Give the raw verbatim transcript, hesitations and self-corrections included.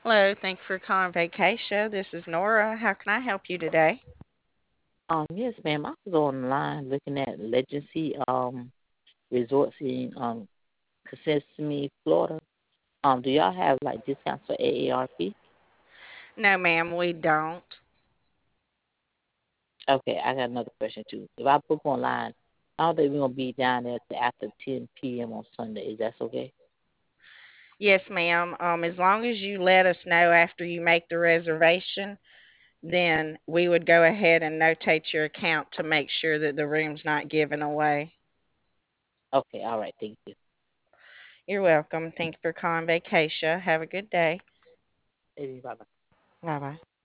Hello, thank you for calling Vacation. This is Nora. How can I help you today? Um, yes, ma'am. I was online looking at Legacy um resorts in um Kissimmee, Florida. Um, do y'all have like discounts for A A R P? No, ma'am, we don't. Okay, I got another question too. If I book online, I don't think we're gonna be down there till after ten p m on Sunday. Is that okay? Yes, ma'am. Um, as long as you let us know after you make the reservation, then we would go ahead and notate your account to make sure that the room's not given away. Okay, all right. Thank you. You're welcome. Thank you for calling Vacation. Have a good day. Bye bye. Bye bye.